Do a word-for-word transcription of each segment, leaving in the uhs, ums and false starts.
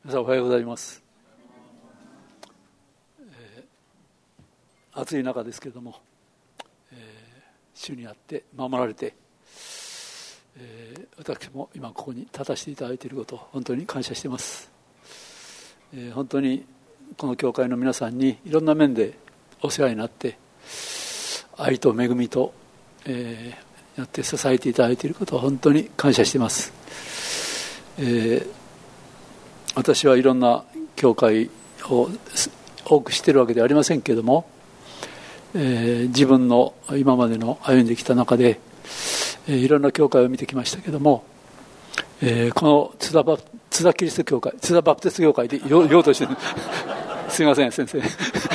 皆さんおはようございます、えー、暑い中ですけれども、えー、主にあって守られて、えー、私も今ここに立たせていただいていることを本当に感謝しています、えー、本当にこの教会の皆さんにいろんな面でお世話になって愛と恵みと、えー、やって支えていただいていることを本当に感謝しています、えー、私はいろんな教会を多く知っているわけではありませんけれども、えー、自分の今までの歩んできた中で、えー、いろんな教会を見てきましたけれども、えー、この津田バ、津田キリスト教会、津田バプテスト教会で言おうとしてるすいません先生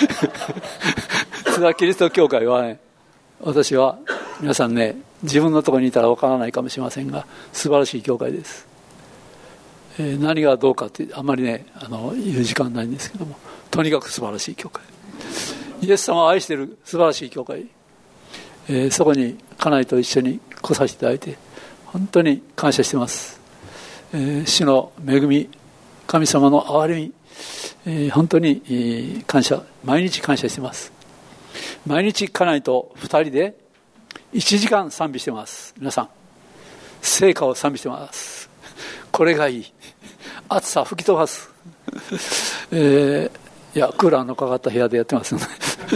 津田キリスト教会はね、私は皆さんね、自分のところにいたらわからないかもしれませんが素晴らしい教会です、えー、何がどうかってあんまりねあの言う時間ないんですけども、とにかく素晴らしい教会、イエス様を愛している素晴らしい教会、えー、そこに家内と一緒に来させていただいて本当に感謝しています、えー、主の恵み、神様の憐れみ、えー、本当に、えー、感謝、毎日感謝しています。毎日家内とふたりでいちじかん賛美してます。皆さん聖歌を賛美してます。これがいい、暑さ吹き飛ばす、えー、いやクーラーのかかった部屋でやってますので、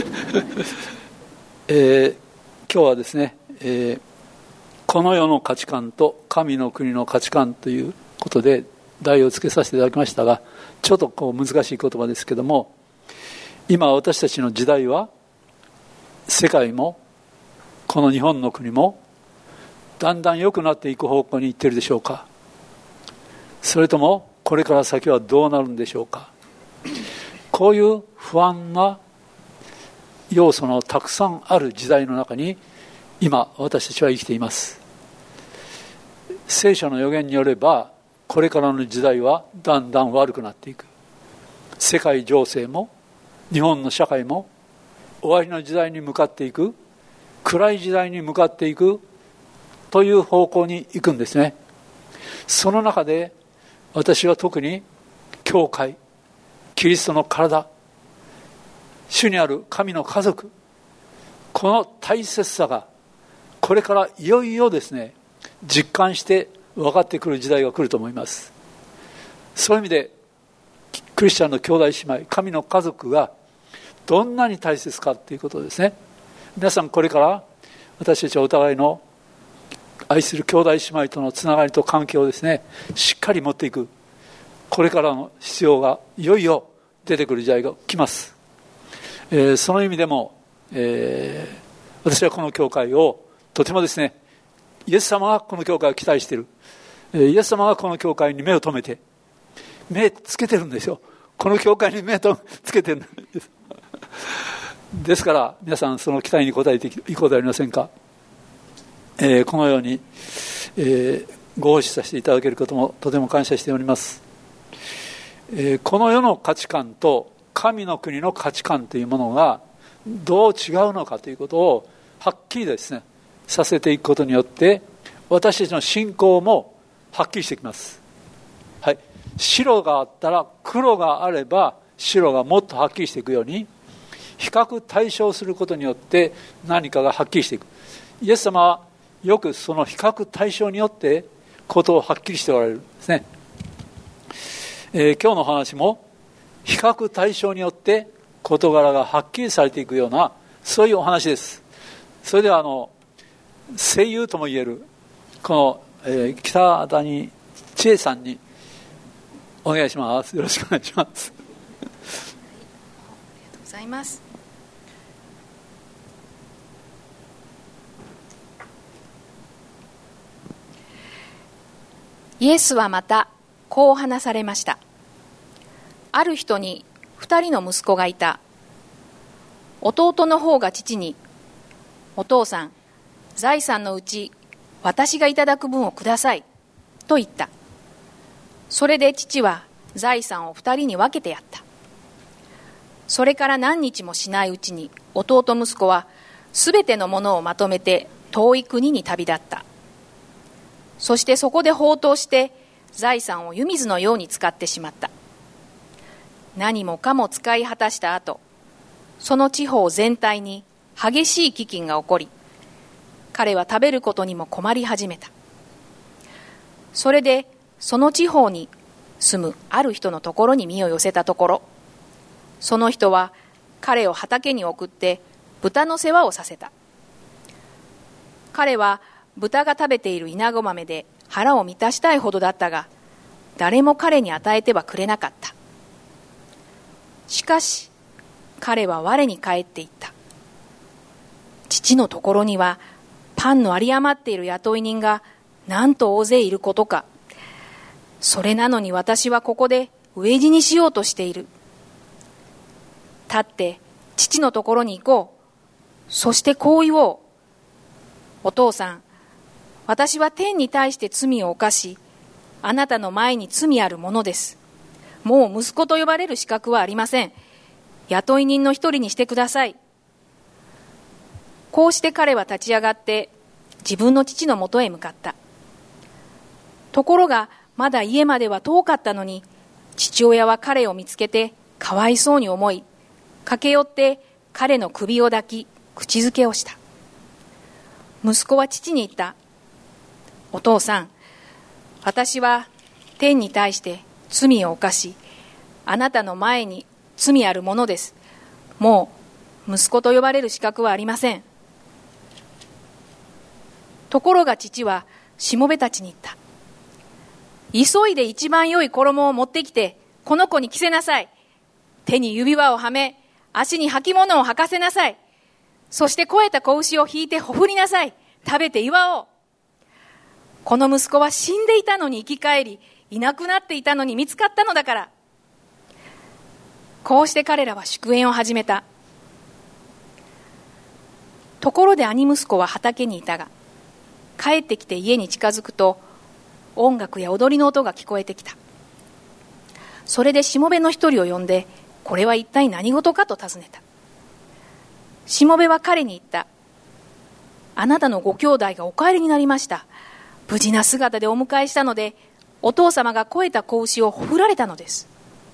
えー、今日はですね、えー、この世の価値観と神の国の価値観ということで題をつけさせていただきましたが、ちょっとこう難しい言葉ですけども、今私たちの時代は世界もこの日本の国もだんだん良くなっていく方向に行っているでしょうか、それともこれから先はどうなるんでしょうか。こういう不安な要素のたくさんある時代の中に今私たちは生きています。聖書の予言によればこれからの時代はだんだん悪くなっていく、世界情勢も日本の社会も終わりの時代に向かっていく、暗い時代に向かっていくという方向に行くんですね。その中で私は特に教会、キリストの体、主にある神の家族、この大切さがこれからいよいよですね実感して分かってくる時代が来ると思います。そういう意味でクリスチャンの兄弟姉妹、神の家族がどんなに大切かということですね。皆さんこれから私たちはお互いの愛する兄弟姉妹とのつながりと関係をですねしっかり持っていく、これからの必要がいよいよ出てくる時代が来ます、えー、その意味でも、えー、私はこの教会をとてもですね、イエス様がこの教会を期待している、えー、イエス様がこの教会に目を留めて目つけてるんですよ。この教会に目をつけてるんですですから皆さんその期待に応えていこうではありませんか、えー、このように、えー、ご奉仕させていただけることもとても感謝しております、えー、この世の価値観と神の国の価値観というものがどう違うのかということをはっきりですねさせていくことによって私たちの信仰もはっきりしてきます、はい、白があったら黒があれば白がもっとはっきりしていくように、比較対象することによって何かがはっきりしていく。イエス様はよくその比較対象によってことをはっきりしておられるんですね、えー、今日の話も比較対象によって事柄がはっきりされていくようなそういうお話です。それではあの声優ともいえるこの、えー、北谷千恵さんにお願いします。よろしくお願いします。 ありがとうございます。イエスはまたこう話されました。ある人に二人の息子がいた。弟の方が父に、お父さん、財産のうち私がいただく分をくださいと言った。それで父は財産を二人に分けてやった。それから何日もしないうちに弟息子はすべてのものをまとめて遠い国に旅立った。そしてそこで放蕩して財産を湯水のように使ってしまった。 何もかも使い果たした後、その地方全体に激しい飢饉が起こり、彼は食べることにも困り始めた。それでその地方に住むある人のところに身を寄せたところ、その人は彼を畑に送って豚の世話をさせた。彼は豚が食べているイナゴ豆で腹を満たしたいほどだったが、誰も彼に与えてはくれなかった。しかし彼は我に返っていった。父のところにはパンの有り余っている雇い人がなんと大勢いることか。それなのに私はここで飢え死にしようとしている。立って父のところに行こう。そしてこう言おう。お父さん、私は天に対して罪を犯し、あなたの前に罪あるものです。もう息子と呼ばれる資格はありません。雇い人の一人にしてください。こうして彼は立ち上がって自分の父のもとへ向かった。ところがまだ家までは遠かったのに、父親は彼を見つけてかわいそうに思い、駆け寄って彼の首を抱き、口づけをした。息子は父に言った。お父さん、私は天に対して罪を犯し、あなたの前に罪あるものです。もう息子と呼ばれる資格はありません。ところが父はしもべたちに言った。急いで一番良い衣を持ってきて、この子に着せなさい。手に指輪をはめ、足に履物を履かせなさい。そして肥えた子牛を引いてほふりなさい。食べて祝おう。この息子は死んでいたのに生き返り、いなくなっていたのに見つかったのだから。こうして彼らは祝宴を始めた。ところで兄息子は畑にいたが、帰ってきて家に近づくと、音楽や踊りの音が聞こえてきた。それでしもべの一人を呼んで、これは一体何事かと尋ねた。しもべは彼に言った。あなたのご兄弟がお帰りになりました。無事な姿でお迎えしたので、お父様が肥えた子牛をほふられたのです。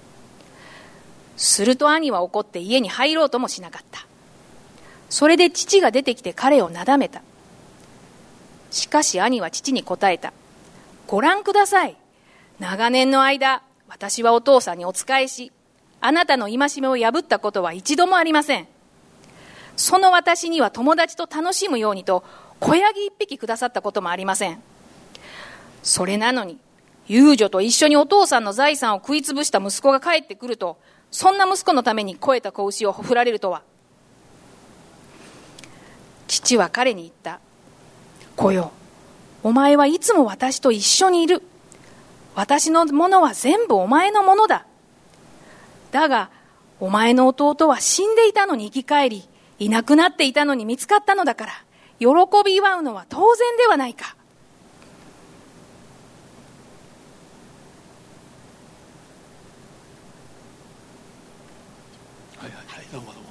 すると兄は怒って家に入ろうともしなかった。それで父が出てきて彼をなだめた。しかし兄は父に答えた。ご覧ください。長年の間、私はお父さんにお仕えし、あなたの戒めを破ったことは一度もありません。その私には友達と楽しむようにと子ヤギ一匹くださったこともありません。それなのに遊女と一緒にお父さんの財産を食いつぶした息子が帰ってくると、そんな息子のために肥えた子牛をほふられるとは。父は彼に言った。子よ、お前はいつも私と一緒にいる。私のものは全部お前のものだ。だがお前の弟は死んでいたのに生き返り、いなくなっていたのに見つかったのだから、喜び祝うのは当然ではないか。 はいはいはい、どうもどうも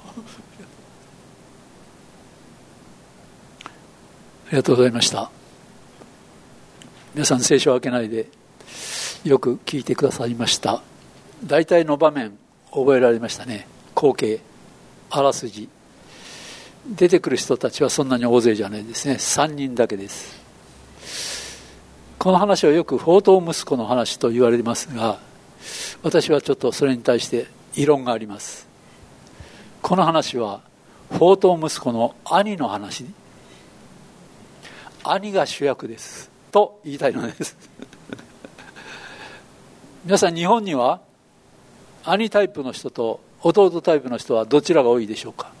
ありがとうございました。皆さん聖書を開けないでよく聞いてくださいました。大体の場面覚えられましたね。光景、あらすじ、出てくる人たちはそんなに大勢じゃないですね。さんにんだけです。この話はよく放蕩息子の話と言われますが、私はちょっとそれに対して異論があります。この話は放蕩息子の兄の話、兄が主役ですと言いたいのです皆さん、日本には兄タイプの人と弟タイプの人はどちらが多いでしょうか。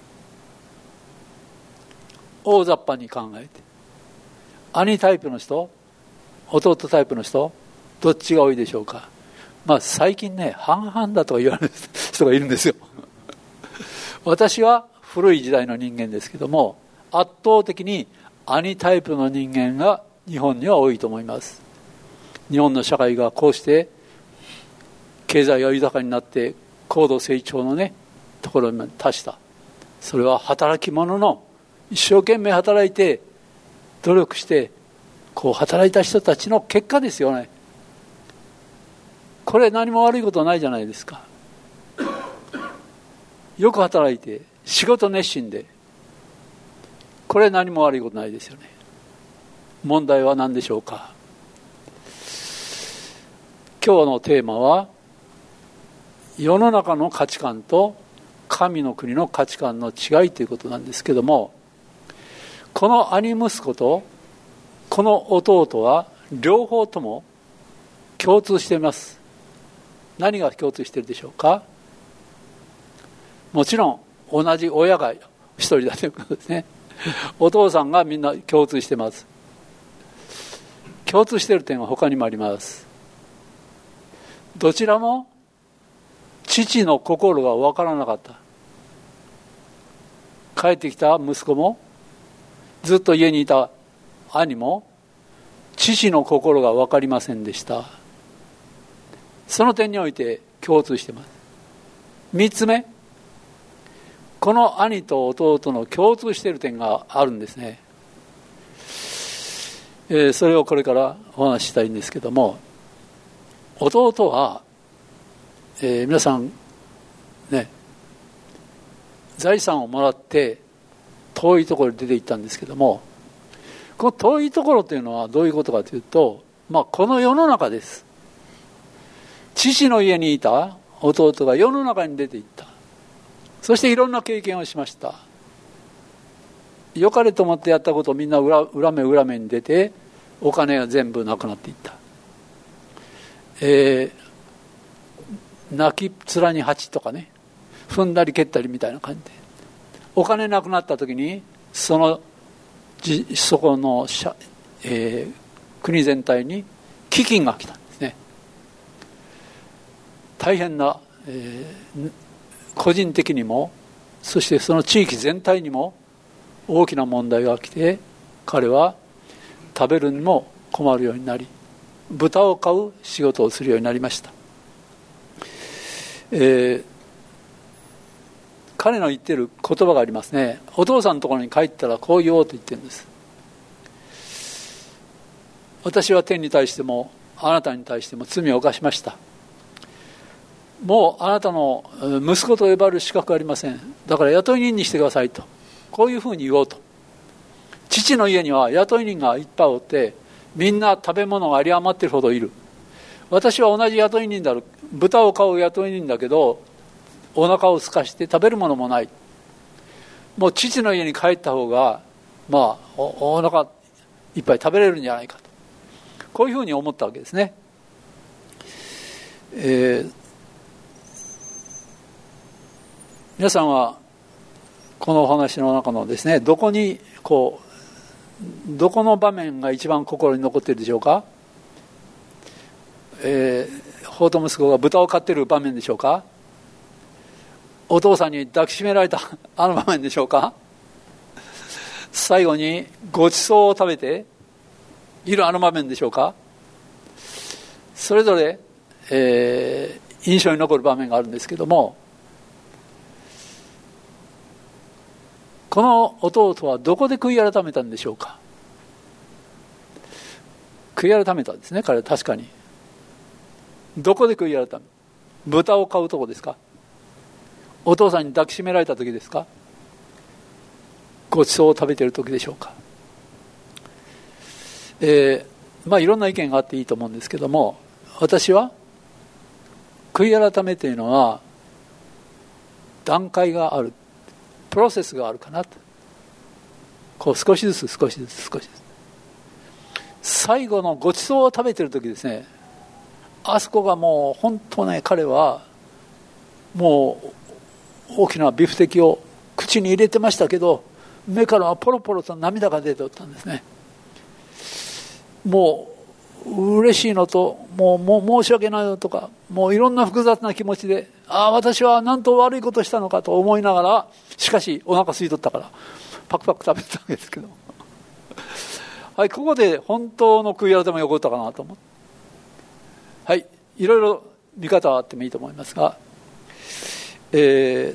大雑把に考えて、兄タイプの人、弟タイプの人、どっちが多いでしょうか。まあ最近ね、半々だと言われる人がいるんですよ私は古い時代の人間ですけども、圧倒的に兄タイプの人間が日本には多いと思います。日本の社会がこうして経済が豊かになって高度成長のねところに達した。それは働き者の一生懸命働いて努力してこう働いた人たちの結果ですよね。これ何も悪いことないじゃないですか。 よく働いて仕事熱心で、これ何も悪いことないですよね。問題は何でしょうか。今日のテーマは世の中の価値観と神の国の価値観の違いということなんですけども、この兄息子とこの弟は両方とも共通しています。何が共通しているでしょうか。もちろん同じ親が一人だということですね。お父さんがみんな共通しています。共通している点は他にもあります。どちらも父の心が分からなかった。帰ってきた息子もずっと家にいた兄も父の心が分かりませんでした。その点において共通しています。三つ目、この兄と弟の共通している点があるんですね。えー、それをこれからお話ししたいんですけども、弟は、えー、皆さんね、財産をもらって遠いところに出て行ったんですけども、この遠いところというのはどういうことかというと、まあ、この世の中です。父の家にいた弟が世の中に出て行った。そしていろんな経験をしました。良かれと思ってやったことをみんな 裏, 裏目裏目に出て、お金が全部なくなっていった。えー、泣き面に蜂とかね、踏んだり蹴ったりみたいな感じで、お金なくなった時にそのそこの、えー、国全体に飢饉が来たんですね。大変な、えー、個人的にもそしてその地域全体にも大きな問題が来て、彼は食べるにも困るようになり、豚を飼う仕事をするようになりました。えー、彼の言っている言葉がありますね。お父さんのところに帰ったらこう言おうと言ってるんです。私は天に対してもあなたに対しても罪を犯しました。もうあなたの息子と呼ばれる資格はありません。だから雇い人にしてくださいと、こういうふうに言おうと。父の家には雇い人がいっぱいおって、みんな食べ物が有り余っているほどいる。私は同じ雇い人だろう。豚を飼う雇い人だけどお腹を空かして食べるものもない。もう父の家に帰った方がまあ お, お腹いっぱい食べれるんじゃないかと、こういうふうに思ったわけですね。えー、皆さんはこのお話の中のですね、どこにこうどこの場面が一番心に残っているでしょうか。えー、法と息子が豚を飼っている場面でしょうか。お父さんに抱きしめられたあの場面でしょうか。最後にごちそうを食べているあの場面でしょうか。それぞれ、えー、印象に残る場面があるんですけども、この弟はどこで悔い改めたんでしょうか。悔い改めたんですね、彼は。確かにどこで悔い改め、豚を飼うとこですか。お父さんに抱きしめられた時ですか。ごちそうを食べている時でしょうか。えー、まあいろんな意見があっていいと思うんですけども、私は悔い改めというのは段階がある、プロセスがあるかなと。こう少しずつ少しずつ少しずつ、最後のごちそうを食べている時ですね、あそこがもう本当ね、彼はもう大きなビフテキを口に入れてましたけど、目からはポロポロと涙が出ておったんですね。もう嬉しいのと、もう、もう申し訳ないのとか、もういろんな複雑な気持ちで、ああ私はなんと悪いことしたのかと思いながら、しかしお腹空いとったからパクパク食べてたわけですけどはい、ここで本当の悔い改めが起こったかなと思って、はい、いろいろ見方はあってもいいと思いますが、え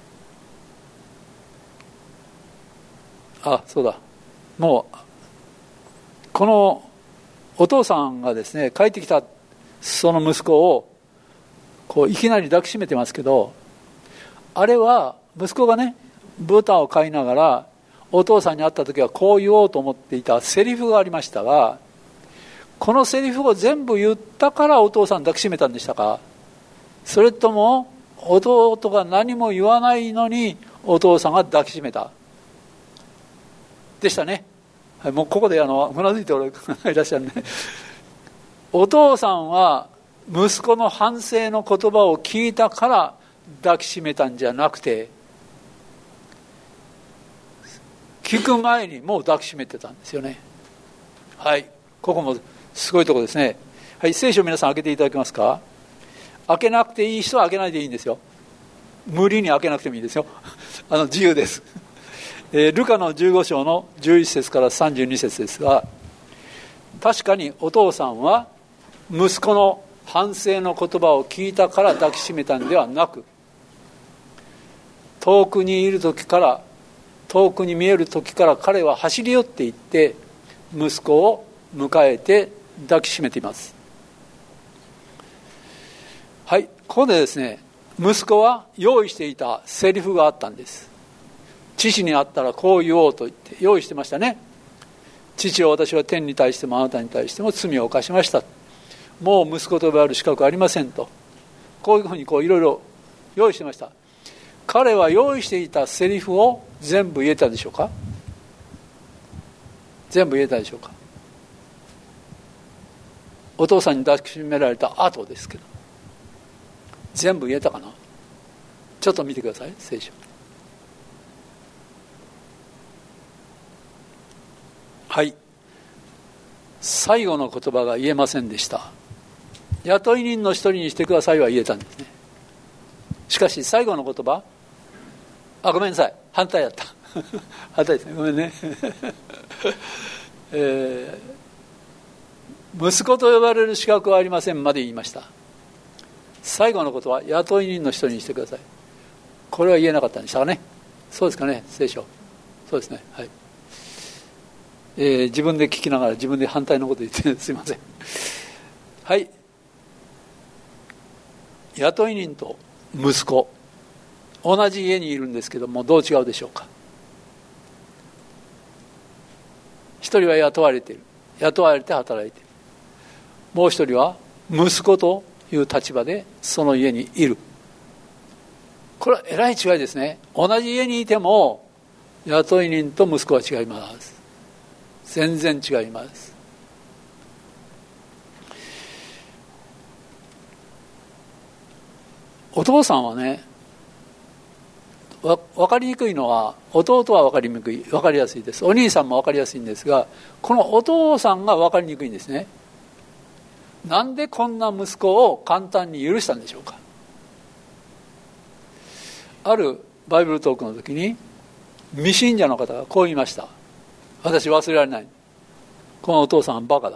ー、あ、そうだ、もうこのお父さんがですね、帰ってきたその息子をこういきなり抱きしめてますけど、 あれは息子がね豚を飼いながらお父さんに会った時はこう言おうと思っていたセリフがありましたが、このセリフを全部言ったからお父さん抱きしめたんでしたか、それとも弟が何も言わないのにお父さんが抱きしめたでしたね。はい、もうここであのうなずいておらいらっしゃるね。お父さんは息子の反省の言葉を聞いたから抱きしめたんじゃなくて、聞く前にもう抱きしめてたんですよね。はい、ここもすごいところですね。はい、聖書を皆さん開けていただけますか。開けなくていい人は開けないでいいんですよ。無理に開けなくてもいいですよ。あの自由です。えー、ルカのじゅうご章のじゅういち節からさんじゅうに節ですが、確かにお父さんは息子の反省の言葉を聞いたから抱きしめたんではなく、遠くにいる時から遠くに見える時から彼は走り寄っていって息子を迎えて抱きしめています。はい、ここでですね、息子は用意していたセリフがあったんです。父に会ったらこう言おうと言って用意してましたね。父を私は天に対してもあなたに対しても罪を犯しました、もう息子と呼ばれる資格はありませんと、こういうふうにこういろいろ用意してました。彼は用意していたセリフを全部言えたでしょうか。全部言えたでしょうか。お父さんに抱きしめられた後ですけど、全部言えたかな。ちょっと見てください、聖書。はい、最後の言葉が言えませんでした。雇い人の一人にしてくださいは言えたんですね。しかし最後の言葉、あ、ごめんなさい、反対だった反対ですね、ごめんね、えー、息子と呼ばれる資格はありませんまで言いました。最後のことは雇い人の一人にしてください、これは言えなかったんでしたかね。そうですかね、聖書。そうですね、はい。えー、自分で聞きながら自分で反対のこと言ってすいません。はい、雇い人と息子同じ家にいるんですけども、どう違うでしょうか。一人は雇われている、雇われて働いている。もう一人は息子という立場でその家にいる。これはえらい違いですね。同じ家にいても雇い人と息子は違います。全然違います。お父さんはね、わ分かりにくいのは、弟は分かりにくい、分かりやすいです。お兄さんも分かりやすいんですが、このお父さんが分かりにくいんですね。なんでこんな息子を簡単に許したんでしょうか。あるバイブルトークの時に未信者の方がこう言いました。私忘れられない。このお父さんはバカだ。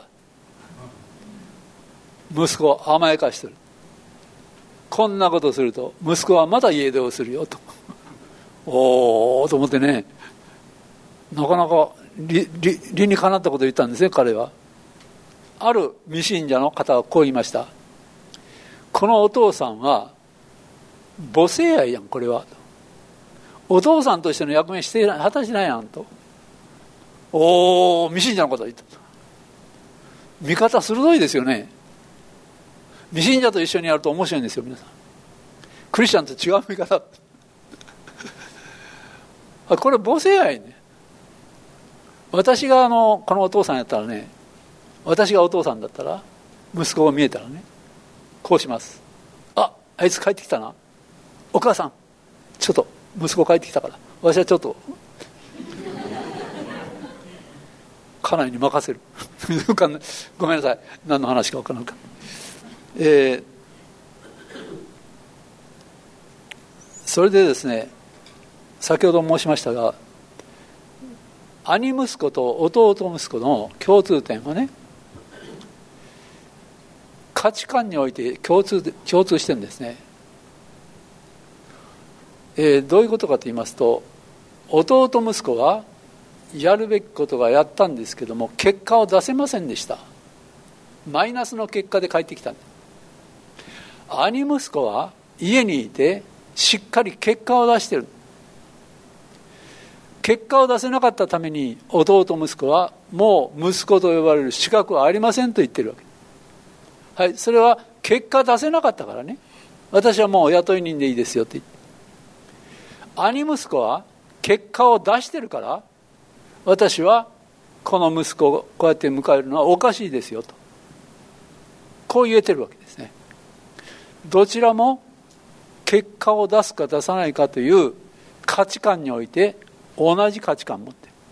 息子を甘やかしてる。こんなことすると息子はまた家出をするよと。おーと思ってね、なかなか 理, 理, 理にかなったことを言ったんですね、彼は。ある未信者の方はこう言いました。このお父さんは母性愛やん、これは。お父さんとしての役目して果たしないやんと。おー、未信者の方が言った。見方鋭いですよね。未信者と一緒にやると面白いんですよ、皆さん。クリスチャンと違う見方これ母性愛ね。私があのこのお父さんやったらね、私がお父さんだったら息子が見えたらね、こうします。あ、あいつ帰ってきたな、お母さんちょっと息子帰ってきたから私はちょっと家内に任せるごめんなさい、何の話か分からないか。えー、それでですね、先ほど申しましたが、兄息子と弟息子の共通点はね、価値観において共通で共通してるんですね。えー、どういうことかと言いますと、弟息子はやるべきことがやったんですけども結果を出せませんでした。マイナスの結果で帰ってきた。兄息子は家にいてしっかり結果を出している。結果を出せなかったために弟息子はもう息子と呼ばれる資格はありませんと言ってるわけ。はい、それは結果出せなかったからね。私はもう雇い人でいいですよって言って。兄息子は結果を出してるから、私はこの息子をこうやって迎えるのはおかしいですよと、こう言えてるわけですね。どちらも結果を出すか出さないかという価値観において同じ価値観を持っている。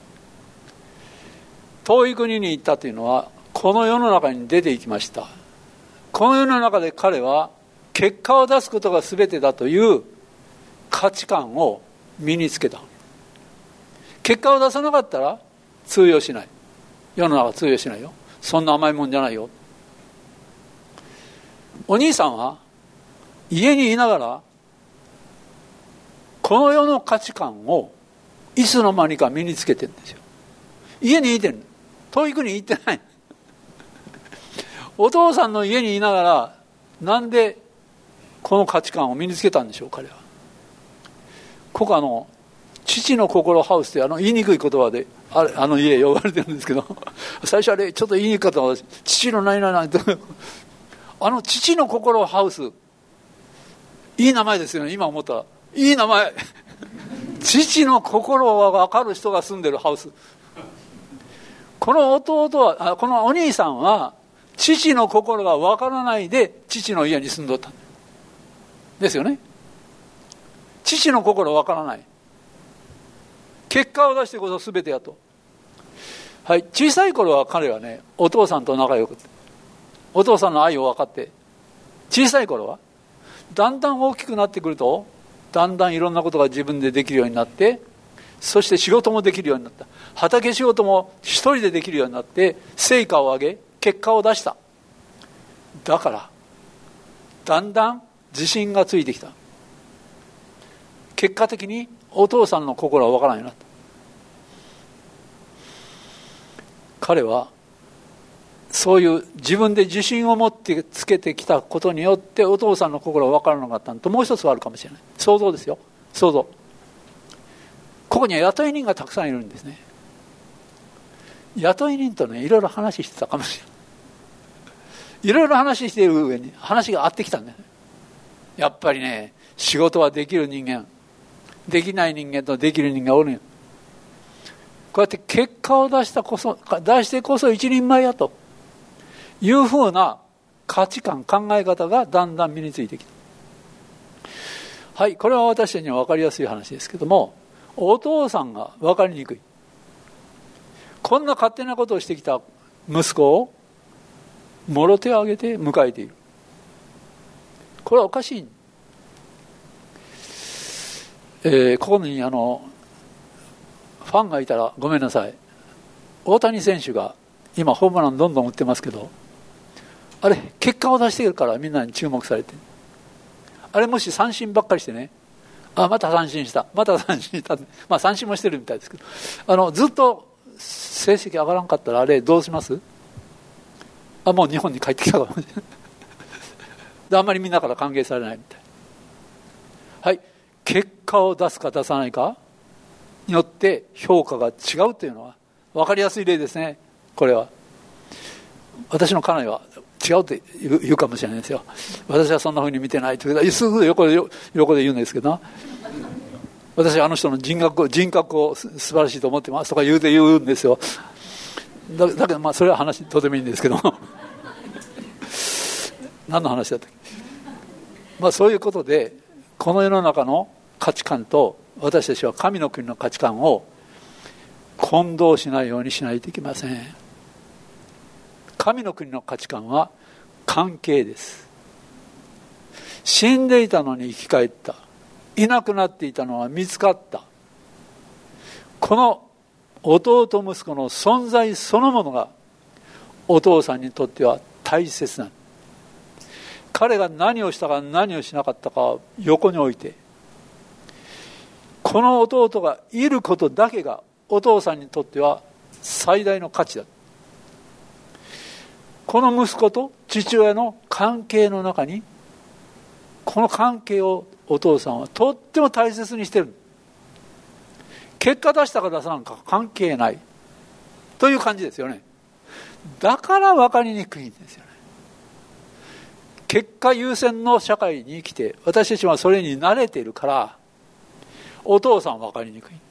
遠い国に行ったというのはこの世の中に出ていきました。この世の中で彼は結果を出すことが全てだという価値観を身につけた。結果を出さなかったら通用しない。世の中通用しないよ。そんな甘いもんじゃないよ。お兄さんは家にいながらこの世の価値観をいつの間にか身につけてるんですよ。家にいてる。遠い国に行ってない。お父さんの家にいながらなんでこの価値観を身につけたんでしょう、彼は。ここあの父の心ハウスってあの言いにくい言葉であれあの家呼ばれてるんですけど、最初あれちょっと言いにくかったのが父の何々何々とあの父の心ハウス、いい名前ですよね。今思ったらいい名前。父の心は分かる人が住んでるハウス。この弟は、このお兄さんは父の心が分からないで父の家に住んどったんですよね。父の心分からない。結果を出してこそ全てやと。はい、小さい頃は彼はね、お父さんと仲良くて、お父さんの愛を分かって、小さい頃はだんだん大きくなってくると、だんだんいろんなことが自分でできるようになって、そして仕事もできるようになった。畑仕事も一人でできるようになって、成果を上げ、結果を出した。だから、だんだん自信がついてきた。結果的にお父さんの心は分からないようになった。彼は、そういう自分で自信を持ってつけてきたことによってお父さんの心は分からなかったのと、もう一つはあるかもしれない。想像ですよ、想像。ここには雇い人がたくさんいるんですね。雇い人とね、いろいろ話してたかもしれない。いろいろ話している上に話が合ってきたんだよね。やっぱりね、仕事はできる人間、できない人間とできる人間がおるんよ。こうやって結果を出したこそ出してこそ一人前やというふうな価値観、考え方がだんだん身についてきた。はい、これは私たちには分かりやすい話ですけども、お父さんが分かりにくい。こんな勝手なことをしてきた息子をもろ手を挙げて迎えている。これはおかしい。えー、ここにあのファンがいたらごめんなさい。大谷選手が今ホームランどんどん打ってますけど、あれ結果を出してるからみんなに注目されてる。あれもし三振ばっかりしてね、あまた三振したまた三振した、まあ三振もしてるみたいですけど、あのずっと成績上がらんかったらあれどうします？あもう日本に帰ってきたかもしれないで、あんまりみんなから歓迎されないみたい。はい、結果を出すか出さないかによって評価が違うというのは分かりやすい例ですね。これは私の家内は違うって言うかもしれないですよ。私はそんな風に見てないというすぐ横で横で言うんですけど、私はあの人の人格人格を素晴らしいと思ってますとか言うて言うんですよ。だ, だけどまあそれは話とてもいいんですけど何の話だったっけ。まあそういうことで、この世の中の価値観と私たちは神の国の価値観を混同しないようにしないといけません。神の国の価値観は関係です。死んでいたのに生き返った、いなくなっていたのは見つかった、この弟息子の存在そのものがお父さんにとっては大切な、彼が何をしたか何をしなかったかを横に置いて、この弟がいることだけがお父さんにとっては最大の価値だ。この息子と父親の関係の中にこの関係をお父さんはとっても大切にしてる。結果出したか出さなんか関係ないという感じですよね。だから分かりにくいんですよね。結果優先の社会に生きて、私たちはそれに慣れているから、お父さんは分かりにくい。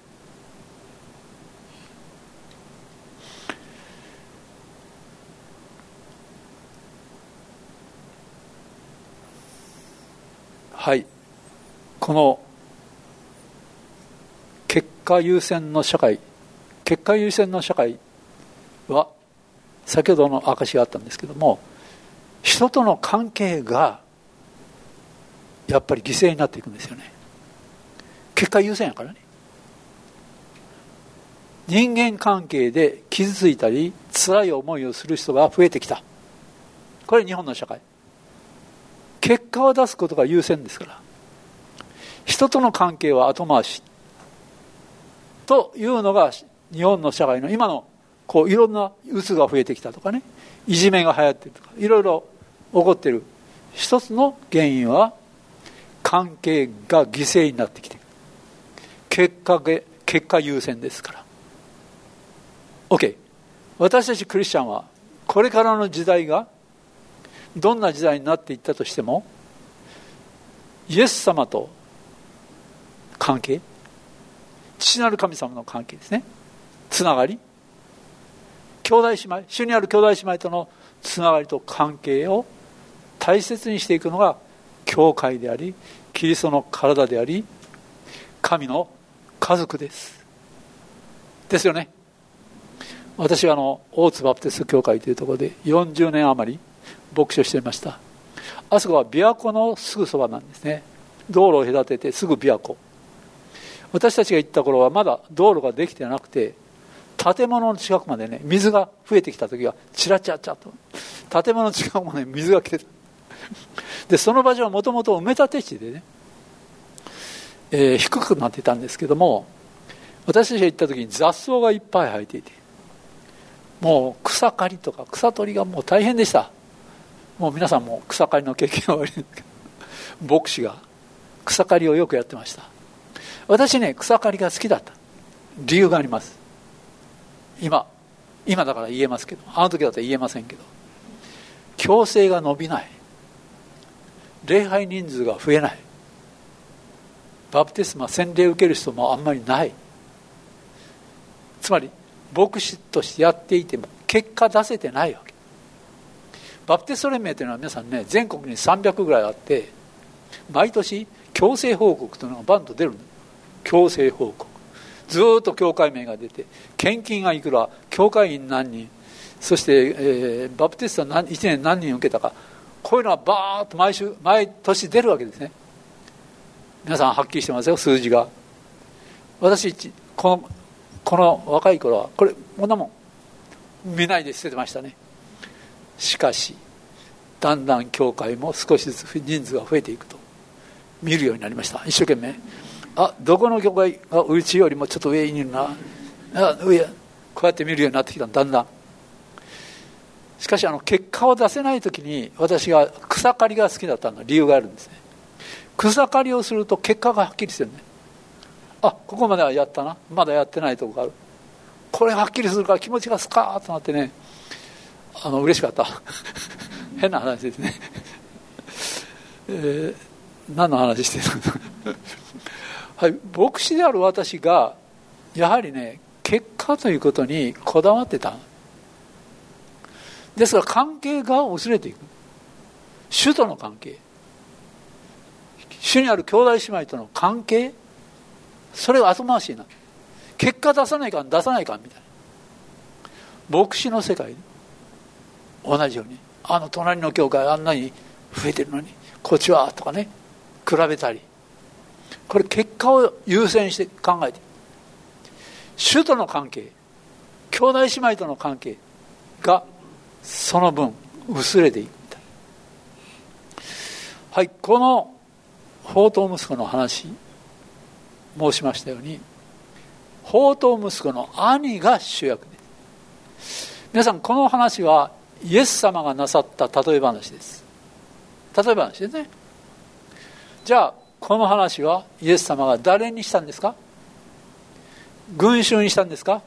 はい、この結果優先の社会、結果優先の社会は先ほどの証があったんですけども、人との関係がやっぱり犠牲になっていくんですよね。結果優先やからね。人間関係で傷ついたり辛い思いをする人が増えてきた。これ日本の社会。結果を出すことが優先ですから、人との関係は後回しというのが日本の社会の今のこういろんな鬱が増えてきたとかね、いじめが流行ってるとかいろいろ起こっている一つの原因は関係が犠牲になってきている。結果で結果優先ですから。 OK、 私たちクリスチャンはこれからの時代がどんな時代になっていったとしても、イエス様と関係、父なる神様の関係ですね、つながり、兄弟姉妹、主にある兄弟姉妹とのつながりと関係を大切にしていくのが教会であり、キリストの体であり、神の家族ですですよね。私はあの大津バプテスト教会というところでよんじゅうねん余り牧師をしていました。あそこは琵琶湖のすぐそばなんですね。道路を隔ててすぐ琵琶湖。私たちが行った頃はまだ道路ができてなくて、建物の近くまでね、水が増えてきた時はチラチラチラと建物の近くまで水が来てた。でその場所はもともと埋め立て地でね、えー、低くなっていたんですけども、私たちが行った時に雑草がいっぱい生えていて、もう草刈りとか草取りがもう大変でした。もう皆さんも草刈りの経験はおありですけど、牧師が草刈りをよくやってました。私ね、草刈りが好きだった。理由があります。今今だから言えますけど、あの時だったら言えませんけど、教制が伸びない、礼拝人数が増えない、バプテスマ洗礼を受ける人もあんまりない。つまり牧師としてやっていても結果出せてないわけ。バプテスト連盟というのは皆さんね、全国にさんびゃくぐらいあって、毎年強制報告というのがバンと出るんです。強制報告、ずっと教会名が出て、献金がいくら、教会員何人、そして、えー、バプテスト何いちねん何人受けたか、こういうのはバーッと毎週毎年出るわけですね。皆さんはっきりしてますよ、数字が。私このこの若い頃はこれこんなもん見ないで捨ててましたね。しかしだんだん教会も少しずつ人数が増えていくと見るようになりました。一生懸命、あ、どこの教会がうちよりもちょっと上にいるな、あ、上、こうやって見るようになってきた。だんだん。しかしあの結果を出せない時に、私が草刈りが好きだったのは理由があるんですね。草刈りをすると結果がはっきりしてるね。あ、ここまではやったな、まだやってないところがある、これがはっきりするから気持ちがスカーッとなってね、あの嬉しかった変な話ですね、えー、何の話してるのはい、牧師である私がやはりね、結果ということにこだわってた。ですから関係が薄れていく。主との関係、主にある兄弟姉妹との関係、それが後回しになる。結果出さないかん出さないかんみたいな。牧師の世界で同じように、あの隣の教会あんなに増えてるのにこっちはとかね、比べたり、これ結果を優先して考えて、主との関係、兄弟姉妹との関係がその分薄れていくみたい。はい、この放蕩息子の話申しましたように、放蕩息子の兄が主役です。皆さん、この話はイエス様がなさった例え話です。例え話ですね。 じゃあこの話はイエス様が誰にしたんですか？群衆にしたんですか？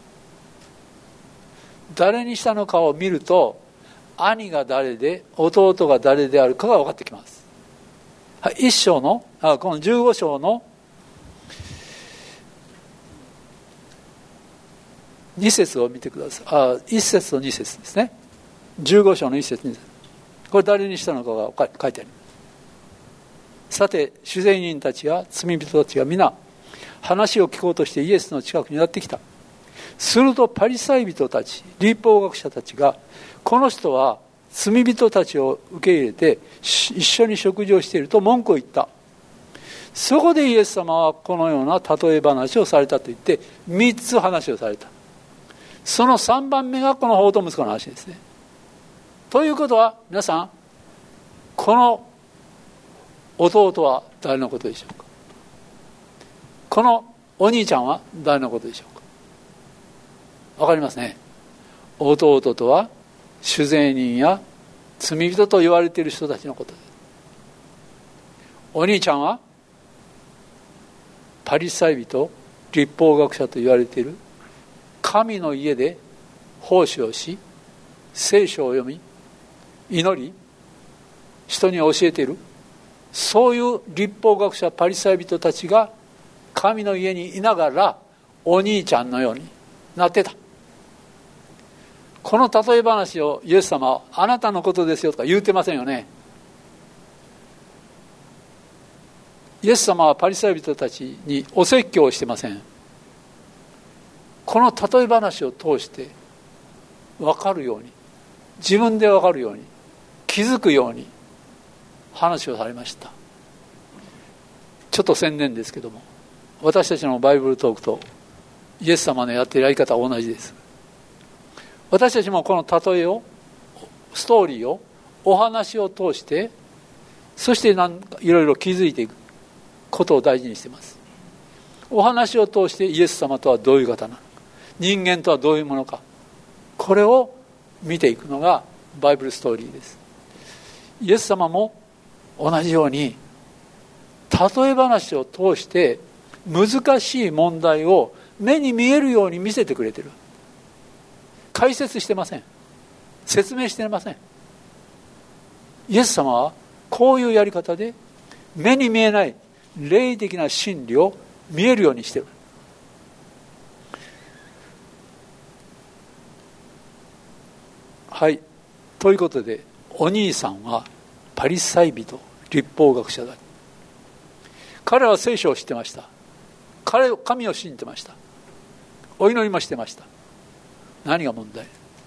誰にしたのかを見ると、兄が誰で弟が誰であるかが分かってきます。はい、一章のあこのじゅうご章のに節を見てください。あいち節とに節ですね。じゅうご章のいち節に節、これ誰にしたのかが書いてあります。さて主税人たちや罪人たちが皆話を聞こうとしてイエスの近くにやってきた。するとパリサイ人たち、律法学者たちが、この人は罪人たちを受け入れて一緒に食事をしていると文句を言った。そこでイエス様はこのような例え話をされたと言ってみっつ話をされた。そのさんばんめがこの法と息子の話ですね。ということは皆さん、この弟は誰のことでしょうか？このお兄ちゃんは誰のことでしょうか？わかりますね。弟とは主税人や罪人と言われている人たちのことです。お兄ちゃんはパリサイ人、律法学者と言われている神の家で奉仕をし、聖書を読み、祈り、人に教えている、そういう律法学者パリサイ人たちが神の家にいながらお兄ちゃんのようになってた。この例え話をイエス様はあなたのことですよとか言ってませんよね。イエス様はパリサイ人たちにお説教をしてません。この例え話を通して分かるように、自分で分かるように、気づくように話をされました。ちょっと宣伝ですけども、私たちのバイブルトークとイエス様のやっているやり方は同じです。私たちもこの例えを、ストーリーを、お話を通して、そしてなんかいろいろ気づいていくことを大事にしています。お話を通してイエス様とはどういう方なのか、人間とはどういうものか、これを見ていくのがバイブルストーリーです。イエス様も同じように例え話を通して難しい問題を目に見えるように見せてくれている。解説してません。説明してません。イエス様はこういうやり方で目に見えない霊的な真理を見えるようにしている。はい。ということで、お兄さんはパリサイ人、律法学者だ。彼は聖書を知ってました。彼は神を信じてました。お祈りもしてました。何が問題？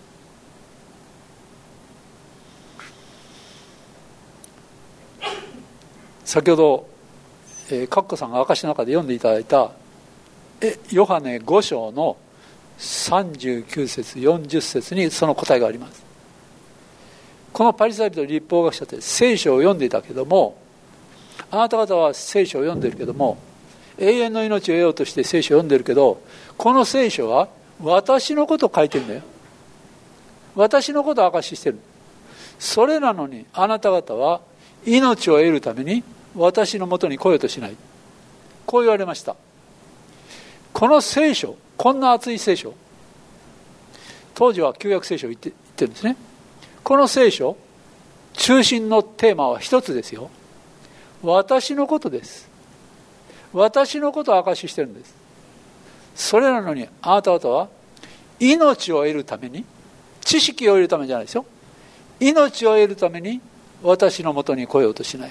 先ほど、えー、カッコさんが証の中で読んでいただいたえヨハネご章のさんじゅうきゅう節よんじゅっ節にその答えがあります。このパリサイ人律法学者って聖書を読んでいたけども、あなた方は聖書を読んでいるけども、永遠の命を得ようとして聖書を読んでいるけど、この聖書は私のことを書いてるんだよ。私のことを証ししてる。それなのにあなた方は命を得るために私のもとに来ようとしない。こう言われました。この聖書、こんな厚い聖書、当時は旧約聖書を言って、言ってるんですね。この聖書、中心のテーマは一つですよ。私のことです。私のことを証ししてるんです。それなのにあなた方は命を得るために、知識を得るためじゃないですよ。命を得るために私のもとに来ようとしない。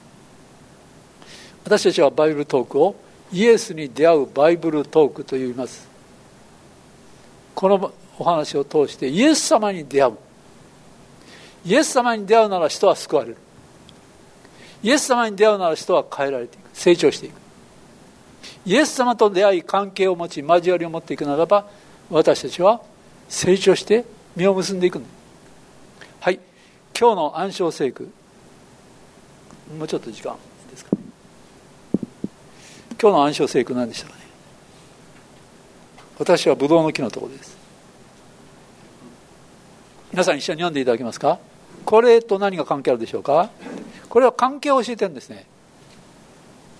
私たちはバイブルトークをイエスに出会うバイブルトークと言います。このお話を通してイエス様に出会う。イエス様に出会うなら人は救われる。イエス様に出会うなら人は変えられていく、成長していく。イエス様と出会い関係を持ち交わりを持っていくならば、私たちは成長して実を結んでいくの。はい、今日の暗唱聖句、もうちょっと時間いいですか。今日の暗唱聖句何でしたかね。私はブドウの木のところです。皆さん一緒に読んでいただけますか。これと何が関係あるでしょうか。これは関係を教えてるんですね。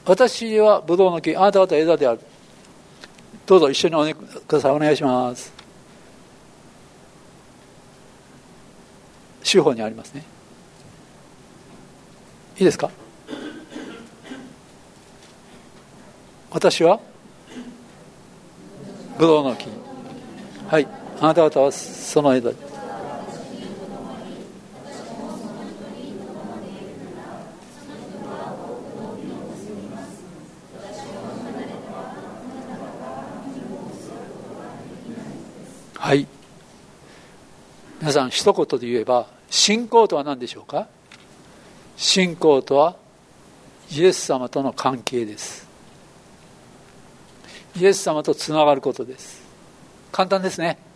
私はブドウの木、あなた方は枝である。どうぞ一緒にお願いください。お願いします。手法にありますね。いいですか。私はブドウの木、はい、あなた方はその枝。はい、皆さん一言で言えば信仰とは何でしょうか。信仰とはイエス様との関係です。イエス様とつながることです。簡単ですね。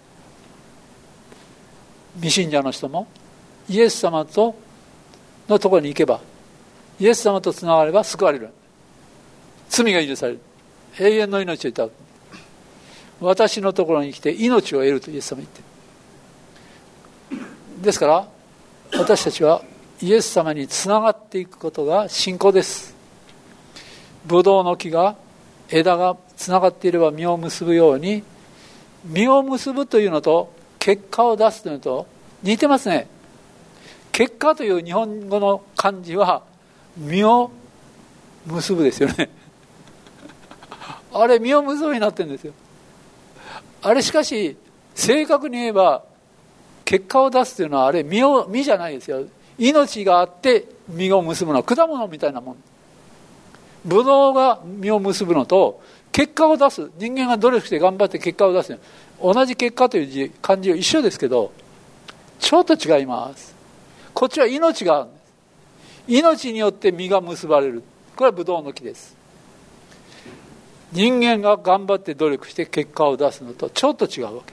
未信者の人もイエス様とのところに行けば、イエス様とつながれば救われる。罪が許される。永遠の命をいただく。私のところに来て命を得るとイエス様言ってる。ですから私たちはイエス様につながっていくことが信仰です。ブドウの木が枝がつながっていれば実を結ぶように、実を結ぶというのと結果を出すというのと似てますね。結果という日本語の漢字は実を結ぶですよね。あれ実を結ぶになってるんですよ。あれしかし正確に言えば結果を出すというのはあれ実を実じゃないですよ。命があって実を結ぶのは果物みたいなもん。ブドウが実を結ぶのと結果を出す、人間が努力して頑張って結果を出す、同じ結果という字漢字は一緒ですけどちょっと違います。こっちは命があるんです。命によって実が結ばれる。これはブドウの木です。人間が頑張って努力して結果を出すのとちょっと違うわけ。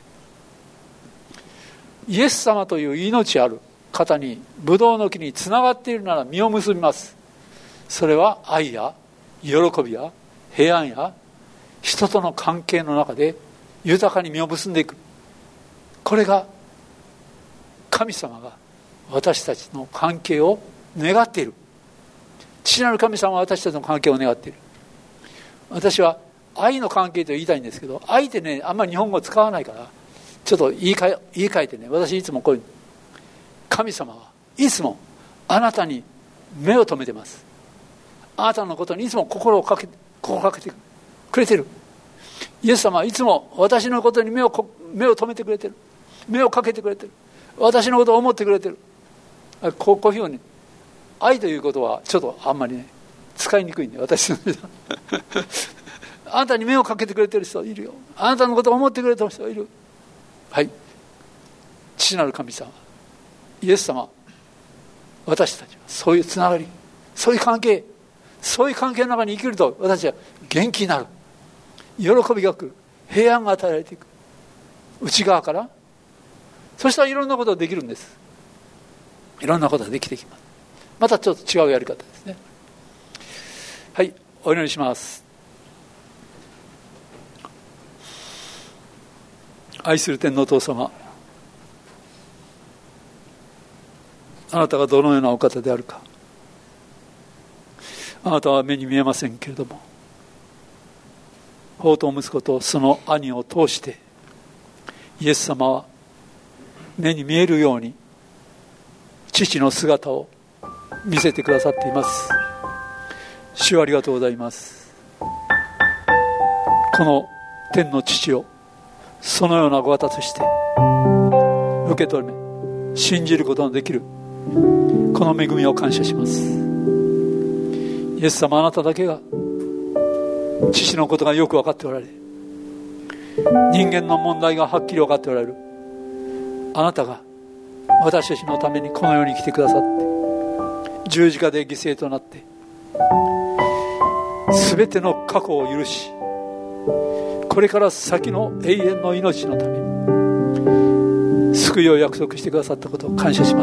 イエス様という命ある方にブドウの木につながっているなら実を結びます。それは愛や喜びや平安や人との関係の中で豊かに実を結んでいく。これが神様が私たちの関係を願っている。父なる神様は私たちの関係を願っている。私は愛の関係と言いたいんですけど、愛ってねあんまり日本語使わないからちょっと言い換え、言い換えてね、私いつもこういう、神様はいつもあなたに目を留めてます。あなたのことにいつも心をかけ心をかけてくれてる。イエス様はいつも私のことに目を目を留めてくれてる。目をかけてくれてる。私のことを思ってくれてる。こう、こういうふうに愛ということはちょっとあんまりね使いにくいんで、私のあなたに目をかけてくれてる人いるよ。あなたのことを思ってくれてる人いる。はい、父なる神様イエス様、私たちはそういうつながり、そういう関係、そういう関係の中に生きると私は元気になる。喜びが来る。平安が与えられていく。内側から。そしたらいろんなことができるんです。いろんなことができてきます。またちょっと違うやり方ですね。はい、お祈りします。愛する天のお父様、あなたがどのようなお方であるか、あなたは目に見えませんけれども、宝刀息子とその兄を通してイエス様は目に見えるように父の姿を見せてくださっています。主ありがとうございます。この天の父をそのようなご方として受け取り信じることのできるこの恵みを感謝します。イエス様、あなただけが父のことがよく分かっておられ、人間の問題がはっきり分かっておられるあなたが私たちのためにこの世に来てくださって、十字架で犠牲となって全ての過去を許し、これから先の永遠の命のために救いを約束してくださったことを感謝します。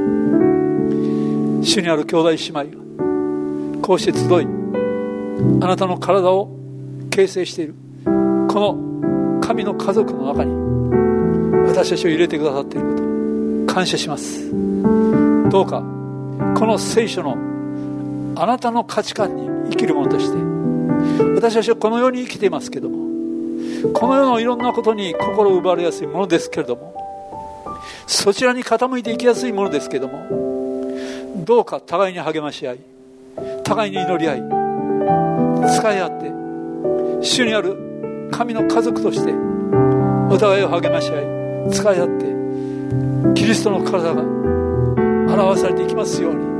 主にある兄弟姉妹がこうして集い、あなたの体を形成しているこの神の家族の中に私たちを入れてくださっていることを感謝します。どうかこの聖書のあなたの価値観に生きる者として、私たちはこの世に生きていますけども、この世のいろんなことに心を奪われやすいものですけれども、そちらに傾いていきやすいものですけども、どうか互いに励まし合い、互いに祈り合い、使い合って、主にある神の家族としてお互いを励まし合い、使い合って、キリストの体が表されていきますように、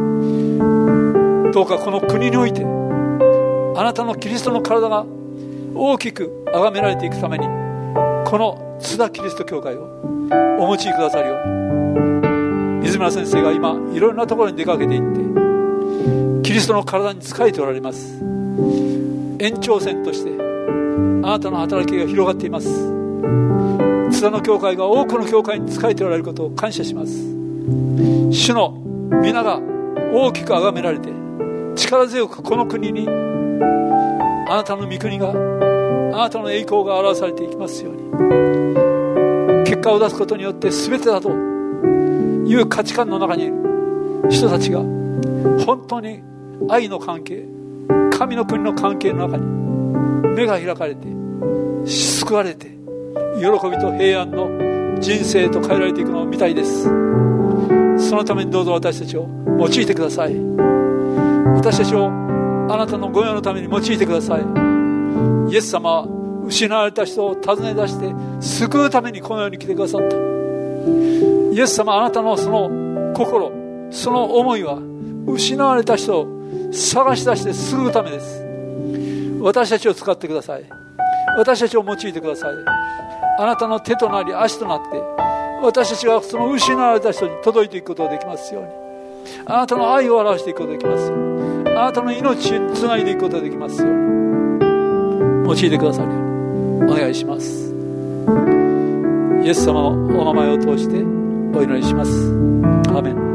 どうかこの国においてあなたのキリストの体が大きく崇められていくために、この津田キリスト教会をお持ちくださるように、水村先生が今いろいろなところに出かけていってキリストの体に仕えておられます。延長線としてあなたの働きが広がっています。津田の教会が多くの教会に仕えておられることを感謝します。主の皆が大きく崇められて、力強くこの国にあなたの御国が、あなたの栄光が表されていきますように、結果を出すことによって全てだという価値観の中にいる人たちが、本当に愛の関係、神の国の関係の中に目が開かれて、救われて、喜びと平安の人生へと変えられていくのを見たいです。そのためにどうぞ私たちを用いてください。私たちをあなたの御用のために用いてください。イエス様は失われた人を訪ね出して救うためにこの世に来てくださった。イエス様、あなたのその心、その思いは失われた人を探し出して救うためです。私たちを使ってください。私たちを用いてください。あなたの手となり足となって、私たちがその失われた人に届いていくことができますように、あなたの愛を表していくことができますように、あなたの命につないでいくことができますように、用いてくださるようにお願いします。イエス様のお名前を通してお祈りします。アーメン。